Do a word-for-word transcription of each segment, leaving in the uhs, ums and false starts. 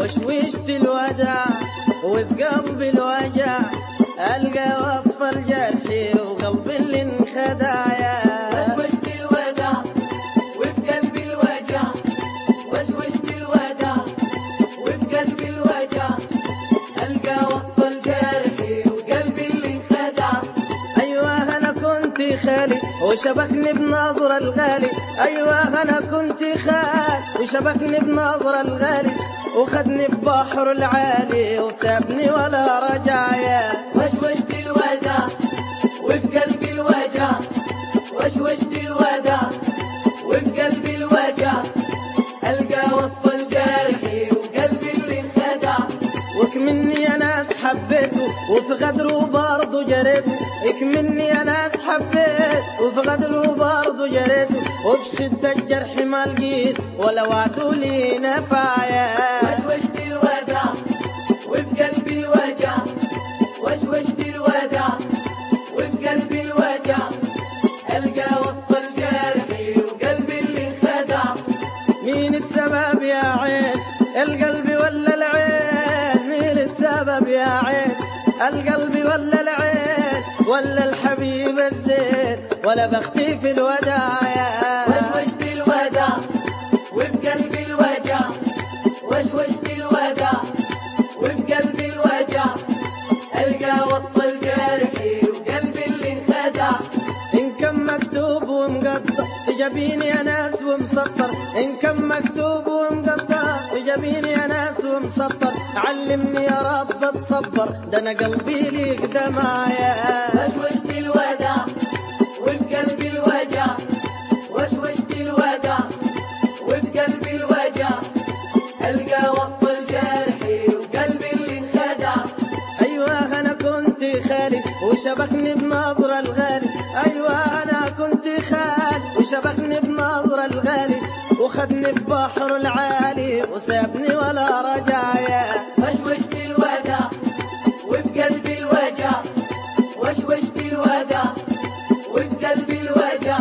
وشوشت الوداع وفي قلبي الوجع ألقى وصف الجرح وقلبي اللي انخدع. وشوشت الوداع وفي قلبي الوجع، وشوشت الوداع وفي قلبي الوجع ألقى وصف الجرح وقلبي اللي انخدع. أيوة أنا كنت خالي وشبكني بنظر الغالي، أيوة أنا كنت خالي وشبكني بنظر الغالي وخدني في بحر العالي وسابني ولا رجع. وشوشت الوداع وفي قلبي الوجع، وشوشت الوداع وفي قلبي الوجع ألقى وصف الجرح وقلبي اللي انخدع. وكمني أنا ناس حبيته وفي غدره برضه جريته، اكمني أنا ناس حبيت وفي غدره برضه جريته، وفي شدة الجرح ما لقيت ولا وعدوا لي نفع. وشوشت الوداع وفي قلبي الوجع، وشوشت الوداع وفي قلبي الوجع ألقى وصف الجرح وقلبي اللي انخدع. مين السبب يا عين القلب ولا العين؟ مين السبب يا عين القلب ولا العين؟ ولا الحبيب الزين ولا بختي في الوداع؟ وشوشت الوداع وفي قلبي الوجع، وشوشت الوداع وفي قلبي الوجع ألقى وصف الجرح وقلبي اللي انخدع. إن كان مكتوب ومقطع في جبيني يا ناس ومسطر، إن كان مكتوب ومقطع في جبيني يا ناس ومسطر، علمني يا رب اتصبر ده أنا قلبي ليك دمعة. وشوشت الوداع وفي قلبي الوجع، وشوشت الوداع وفي قلبي الوجع ألقى وصف الجرح وقلبي اللي انخدع. أيوة أنا كنت خالي وشبكني بنظر الغالي، أيوة أنا كنت خالي وشبكني بنظر الغالي وخدني في بحر العالي وسابني ولا رجع. وشوشت الوداع وفي قلبي الوجع، وشوشت الوداع وفي قلبي الوجع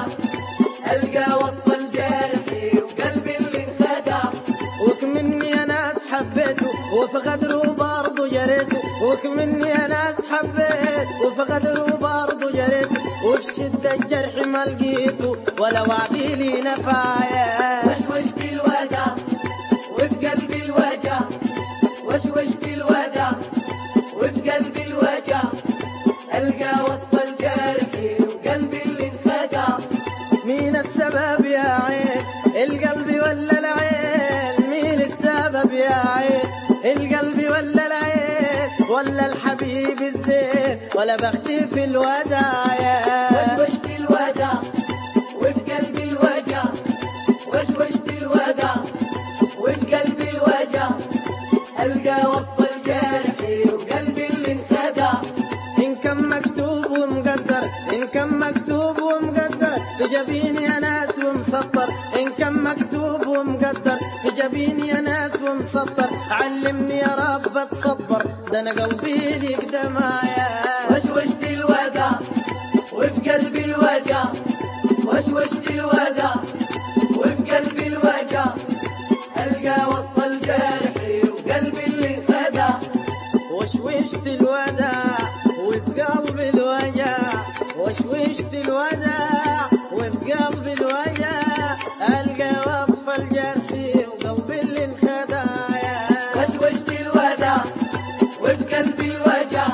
ألقى وصف الجرح وقلبي اللي انخدع. وكمني أنا ناس حبيته وفي غدره برضه جريته، وكمني أنا ناس حبيت وفي غدره برضه جريته، وفي شدة الجرح ما لقيته ولا وعدي لي نفع. وشوشت الوداع وفي قلبي الوجع، وشوشت الوداع وفي قلبي الوجع ألقى وصف الجرح وقلبي اللي انخدع. مين السبب يا عين القلب ولا العين؟ مين السبب يا عين القلب ولا العين؟ ولا الحبيب الزين ولا بختي في الوداع؟ وشوشت الوداع وفي قلبي الوجع، وشوشت الوداع وفي قلبي الوجع ألقى وصف الجرح وقلبي اللي انخدع. إن كان مكتوب ومقدر، إن كان مكتوب ومقدر في جبيني يا ناس ومسطر، إن كان مكتوب ومقدر في جبيني يا ناس ومسطر، علمني يا رب اتصبر ده أنا قلبي ليك دمعة. وشوشت الوداع وفي قلبي الوجع، وشوشت الوداع وفي قلبي الوجع ألقى وصف الجرح وقلبي اللي انخدع. وشوشت الوداع وفي قلبي الوجع، وشوشت الوداع وفي قلبي الوجع ألقى وصف الجرح وقلبي اللي انخدع. وشوشت الوداع وفي قلبي الوجع،